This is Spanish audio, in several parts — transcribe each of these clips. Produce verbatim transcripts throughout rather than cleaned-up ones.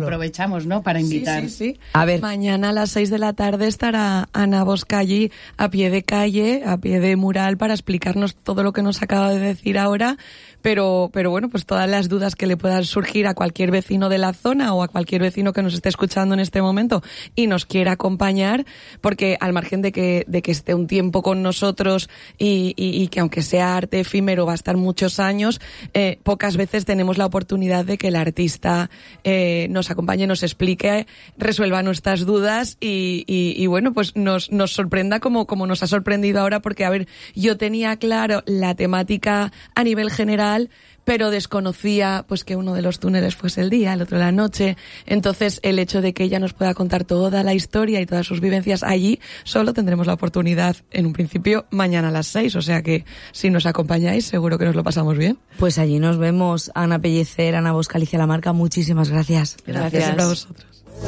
aprovechamos, ¿no?, para invitar. Sí, sí, sí. A ver, mañana a las seis de la tarde estará Ana Boscalli a pie de calle, a pie de mural, para explicarnos todo lo que nos acaba de decir ahora. Pero, pero bueno, pues todas las dudas que le puedan surgir a cualquier vecino de la zona o a cualquier vecino que nos esté escuchando en este momento y nos quiera acompañar, porque al margen de que, de que esté un tiempo con nosotros y, y, y que aunque sea arte efímero va a estar muchos años, eh, pocas veces tenemos la oportunidad de que el artista eh, nos acompañe, nos explique, resuelva nuestras dudas y, y, y bueno, pues nos, nos sorprenda como, como nos ha sorprendido ahora, porque a ver, yo tenía claro la temática a nivel general, pero desconocía pues que uno de los túneles fuese el día, el otro la noche. Entonces, el hecho de que ella nos pueda contar toda la historia y todas sus vivencias allí, solo tendremos la oportunidad, en un principio, mañana a las seis. O sea que, si nos acompañáis, seguro que nos lo pasamos bien. Pues allí nos vemos. Ana Pellicer, Ana Boscalli, La Marca, muchísimas gracias. Gracias, gracias a vosotros.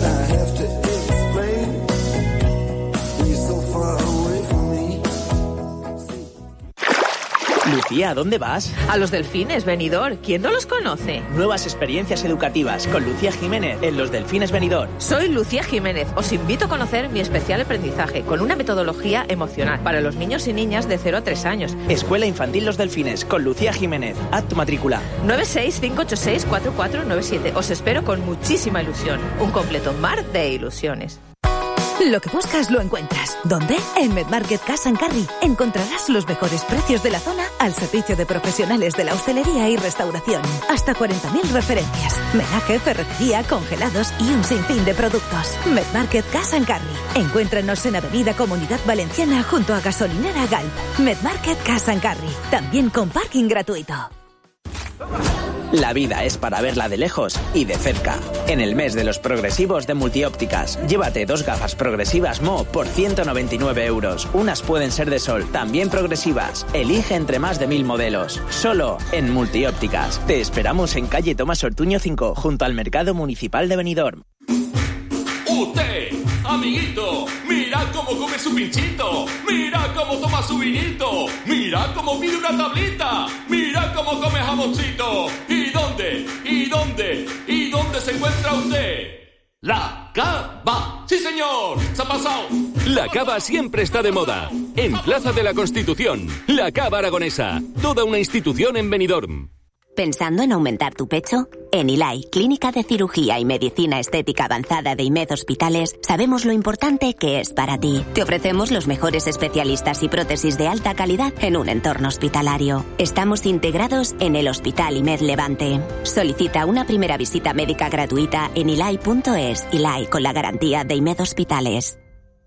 Lucía, ¿a dónde vas? A los Delfines, Benidorm. ¿Quién no los conoce? Nuevas experiencias educativas con Lucía Jiménez en los Delfines Benidorm. Soy Lucía Jiménez. Os invito a conocer mi especial aprendizaje con una metodología emocional para los niños y niñas de cero a tres años. Escuela Infantil Los Delfines con Lucía Jiménez. Haz tu matrícula. nueve seis cinco ocho seis cuatro cuatro nueve siete. Os espero con muchísima ilusión. Un completo mar de ilusiones. Lo que buscas lo encuentras. ¿Dónde? En Medmarket Cash and Carry. Encontrarás los mejores precios de la zona al servicio de profesionales de la hostelería y restauración. Hasta cuarenta mil referencias. Menaje, ferretería, congelados y un sinfín de productos. Medmarket Cash and Carry. Encuéntranos en Avenida Comunidad Valenciana junto a Gasolinera Galp. Medmarket Cash and Carry. También con parking gratuito. La vida es para verla de lejos y de cerca. En el mes de los progresivos de Multiópticas, llévate dos gafas progresivas Mo por ciento noventa y nueve euros. Unas pueden ser de sol, también progresivas. Elige entre más de mil modelos. Solo en Multiópticas. Te esperamos en calle Tomás Ortuño cinco, junto al Mercado Municipal de Benidorm. ¡Usted, amiguito! ¡Mira cómo come su pinchito! ¡Mira cómo toma su vinito! ¡Mira cómo pide una tablita! ¡Mira cómo come jamoncito! ¿Y dónde? ¿Y dónde? ¿Y dónde se encuentra usted? ¡La Cava! ¡Sí, señor! ¡Se ha pasado! La Cava siempre está de moda. En Plaza de la Constitución, la Cava Aragonesa. Toda una institución en Benidorm. ¿Pensando en aumentar tu pecho? En I L A I, Clínica de Cirugía y Medicina Estética Avanzada de IMED Hospitales, sabemos lo importante que es para ti. Te ofrecemos los mejores especialistas y prótesis de alta calidad en un entorno hospitalario. Estamos integrados en el Hospital IMED Levante. Solicita una primera visita médica gratuita en ilai punto es. I L A I, con la garantía de IMED Hospitales.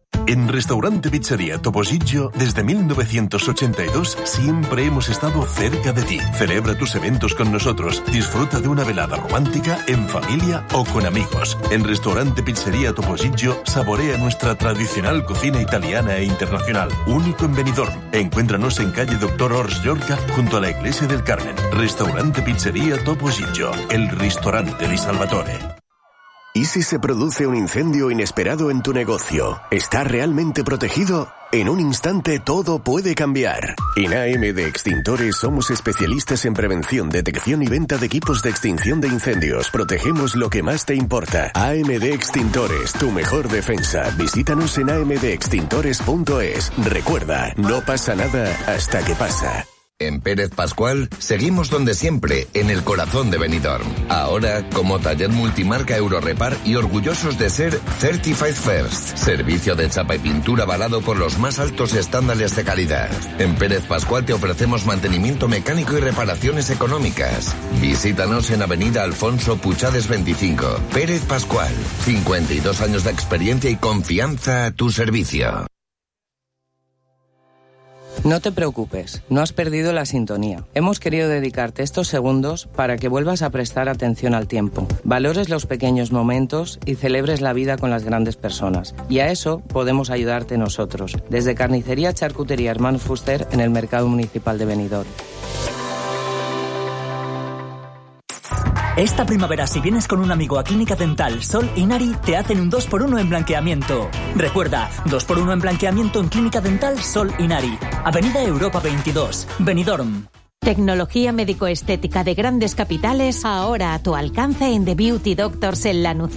En Restaurante Pizzería Topollillo, desde mil novecientos ochenta y dos, siempre hemos estado cerca de ti. Celebra tus eventos con nosotros. Disfruta de una velada romántica, en familia o con amigos. En Restaurante Pizzería Topollillo, saborea nuestra tradicional cocina italiana e internacional. Único en Benidorm. Encuéntranos en calle Doctor Ors Llorca, junto a la Iglesia del Carmen. Restaurante Pizzería Topollillo, el ristorante di Salvatore. ¿Y si se produce un incendio inesperado en tu negocio? ¿Está realmente protegido? En un instante todo puede cambiar. En A M D Extintores somos especialistas en prevención, detección y venta de equipos de extinción de incendios. Protegemos lo que más te importa. A M D Extintores, tu mejor defensa. Visítanos en a m d extintores punto es. Recuerda, no pasa nada hasta que pasa. En Pérez Pascual seguimos donde siempre, en el corazón de Benidorm. Ahora, como taller multimarca Eurorepar y orgullosos de ser Certified First. Servicio de chapa y pintura avalado por los más altos estándares de calidad. En Pérez Pascual te ofrecemos mantenimiento mecánico y reparaciones económicas. Visítanos en Avenida Alfonso Puchades veinticinco. Pérez Pascual, cincuenta y dos años de experiencia y confianza a tu servicio. No te preocupes, no has perdido la sintonía. Hemos querido dedicarte estos segundos para que vuelvas a prestar atención al tiempo, valores los pequeños momentos y celebres la vida con las grandes personas. Y a eso podemos ayudarte nosotros, desde Carnicería Charcutería Hermanos Fuster en el Mercado Municipal de Benidorm. Esta primavera, si vienes con un amigo a Clínica Dental Sol y Nari, te hacen un dos por uno en blanqueamiento. Recuerda, dos por uno en blanqueamiento en Clínica Dental Sol y Nari. Avenida Europa veintidós, Benidorm. Tecnología médico-estética de grandes capitales, ahora a tu alcance en The Beauty Doctors en La Nucía.